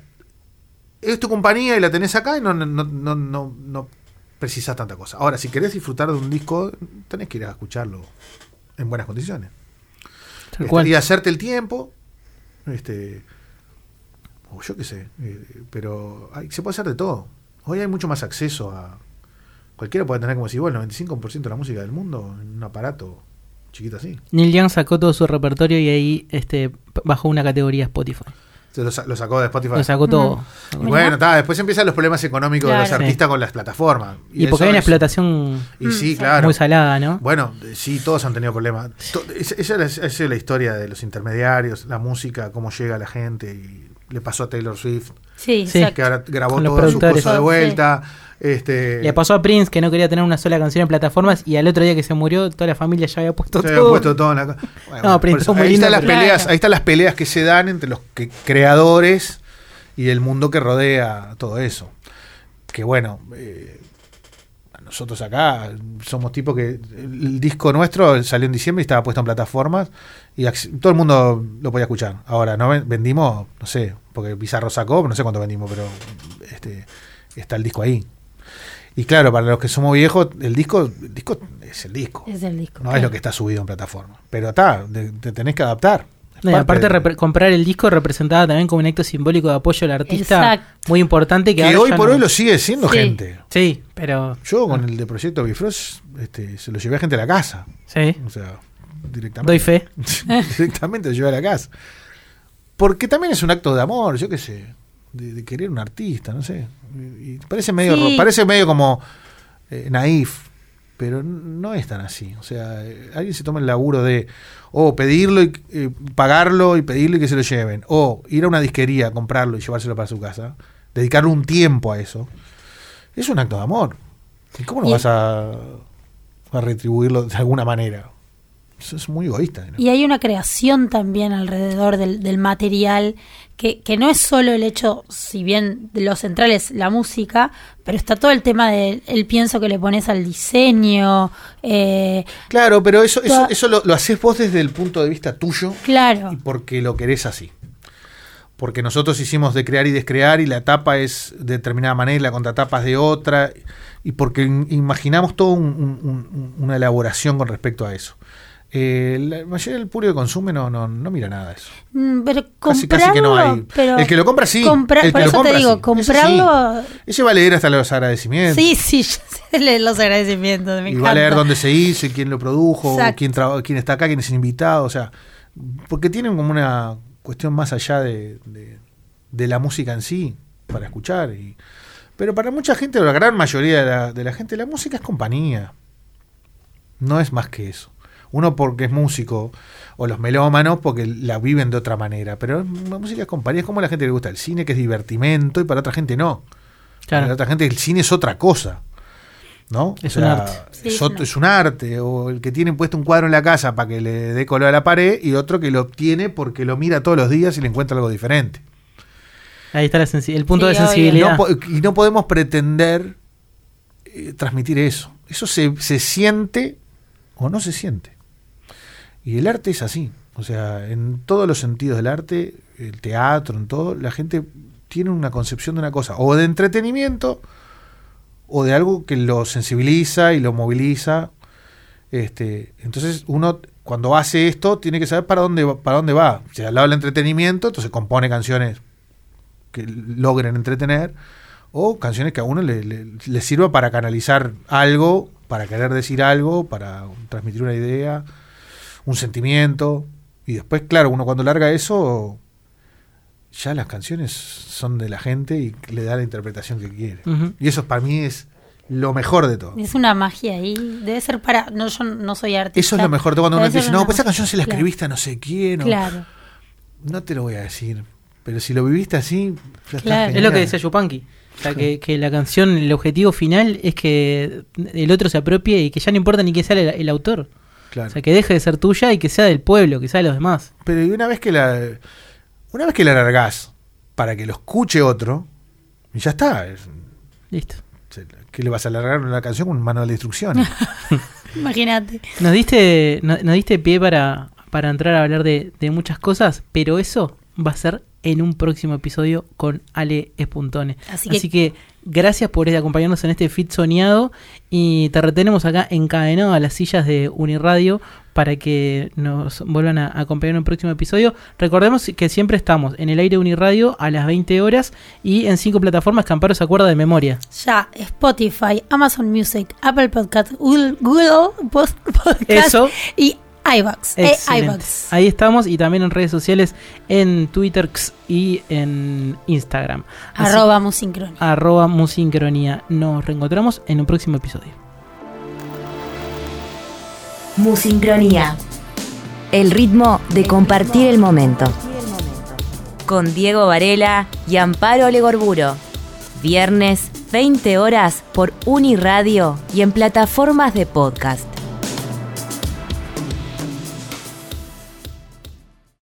es tu compañía y la tenés acá y no, no, no, no, no precisás tanta cosa. Ahora, si querés disfrutar de un disco, tenés que ir a escucharlo en buenas condiciones. Este, y hacerte el tiempo, este, o yo qué sé, eh, pero hay, se puede hacer de todo. Hoy hay mucho más acceso a... Cualquiera puede tener, como si vos, el noventa y cinco por ciento de la música del mundo en un aparato chiquito así. Neil Young sacó todo su repertorio y ahí este bajó una categoría Spotify. Lo, lo sacó de Spotify. Lo sacó todo. Mm. Y bueno, ta, después empiezan los problemas económicos claro, de los artistas sí. con las plataformas. Y, y porque hay una es, explotación y sí, claro. muy salada, ¿no? Bueno, sí, todos han tenido problemas. Esa es, es la historia de los intermediarios, la música, cómo llega a la gente. Y le pasó a Taylor Swift. Sí, sí. Que ahora grabó todas sus cosas de vuelta. Sí. Este... Le pasó a Prince, que no quería tener una sola canción en plataformas, y al otro día que se murió, toda la familia ya había puesto se todo. Había puesto todo en la... bueno, no, Prince, eso, ahí, están las peleas, ahí están las peleas que se dan entre los que, creadores y el mundo que rodea todo eso. Que bueno, eh, nosotros acá somos tipos que el disco nuestro salió en diciembre y estaba puesto en plataformas y todo el mundo lo podía escuchar. Ahora, no vendimos, no sé, porque Bizarro sacó, no sé cuánto vendimos, pero este está el disco ahí. Y claro, para los que somos viejos, el disco, el disco es el disco. Es el disco. No claro. es lo que está subido en plataforma. Pero está, te, te tenés que adaptar. No, y aparte, de... comprar el disco representaba también como un acto simbólico de apoyo al artista. Exacto. Muy importante. Que, que hoy por no... hoy lo sigue siendo sí. gente. Sí, pero... Yo con el de Proyecto Bifrost este, se lo llevé a gente a la casa. Sí. O sea, directamente. Doy fe. Directamente lo llevé a la casa. Porque también es un acto de amor, yo qué sé, de, de querer un artista, no sé. Y, y parece medio Sí. parece medio como eh, naif, pero no es tan así. O sea, eh, alguien se toma el laburo de o pedirlo y eh, pagarlo y pedirlo y que se lo lleven, o ir a una disquería, comprarlo y llevárselo para su casa, dedicarle un tiempo a eso. Es un acto de amor. ¿Y cómo no Y- vas a, a retribuirlo de alguna manera? Eso es muy egoísta, ¿no? Y hay una creación también alrededor del, del material que, que no es solo el hecho, si bien de lo central es la música, pero está todo el tema del el pienso que le pones al diseño. Eh, Claro, pero eso, eso, Toda- eso lo, lo haces vos desde el punto de vista tuyo claro, y porque lo querés así. Porque nosotros hicimos de crear y descrear y la tapa es de determinada manera, la contratapa es de otra, y porque in- imaginamos toda un, un, un, una elaboración con respecto a eso. Eh, la mayoría del público que consume no, no, no mira nada de eso. Mm, pero Casi, comprarlo, casi que no hay. pero El que lo compra sí. compra- el que por lo eso compra, te digo, sí. comprarlo. Ese, sí. Ese va a leer hasta los agradecimientos. Sí, sí, yo sé leer los agradecimientos. Me y encanta. va a leer dónde se hizo, y quién lo produjo, Exacto. quién, traba- quién está acá, quién es el invitado. O sea, porque tienen como una cuestión más allá de, de, de la música en sí, para escuchar. Y, pero para mucha gente, o la gran mayoría de la, de la gente, la música es compañía. No es más que eso. Uno porque es músico, o los melómanos porque la viven de otra manera. Pero la música es compañía, es como a la gente que le gusta el cine, que es divertimento, y para otra gente no. Claro. Para otra gente el cine es otra cosa, ¿no? Es O un sea, arte. Sí, es, es otro- un es un arte. O el que tiene puesto un cuadro en la casa para que le dé color a la pared, y otro que lo obtiene porque lo mira todos los días y le encuentra algo diferente. Ahí está la sensi- el punto Sí, de obvio. sensibilidad. No po- y no podemos pretender eh, transmitir eso. Eso se, se siente o no se siente. Y el arte es así. O sea, en todos los sentidos del arte, el teatro, en todo, la gente tiene una concepción de una cosa, o de entretenimiento, o de algo que lo sensibiliza y lo moviliza. Este, entonces uno cuando hace esto tiene que saber para dónde va, para dónde va. Si al lado del entretenimiento, entonces compone canciones que logren entretener, o canciones que a uno le, le, le sirva para canalizar algo, para querer decir algo, para transmitir una idea, un sentimiento. Y después, claro, uno cuando larga eso, ya las canciones son de la gente y le da la interpretación que quiere. Ujú. Y eso para mí es lo mejor de todo. Es una magia ahí. Debe ser para. No, yo no soy artista. Eso es lo mejor de cuando uno Debe te ser dice, no, una pues esa magia. canción se la Claro. escribiste a no sé quién. o- Claro. No te lo voy a decir, pero si lo viviste así, ya está Claro. genial. Es lo que decía Yupanqui. O sea, que, que la canción, el objetivo final es que el otro se apropie y que ya no importa ni que sea el, el autor. Claro. O sea, que deje de ser tuya y que sea del pueblo, que sea de los demás. Pero y una vez que la una vez que la largás para que lo escuche otro, y ya está. Es- Listo. se- ¿Qué le vas a largar una canción con un manual de instrucciones? Imagínate. Nos diste, no- nos diste pie para, para entrar a hablar de, de muchas cosas, pero eso va a ser en un próximo episodio con Ale Espuntone. Así Así que- que, gracias por acompañarnos en este feed soñado y te retenemos acá encadenado a las sillas de Uniradio para que nos vuelvan a, a acompañar en un próximo episodio. Recordemos que siempre estamos en el aire de Uniradio a las veinte horas y en cinco plataformas que Amparo se acuerda de memoria. Ya, Spotify, Amazon Music, Apple Podcast, Google, Google Post- Podcast Eso. y iVoox. Eh, Excelente. iVoox. Ahí estamos y también en redes sociales en Twitter y en Instagram. Así- Arroba Musincronía. arroba musincronía. Nos reencontramos en un próximo episodio. Musincronía. El ritmo de compartir el momento. Con Diego Varela y Amparo Legorburo. Viernes, veinte horas por Uniradio y en plataformas de podcast.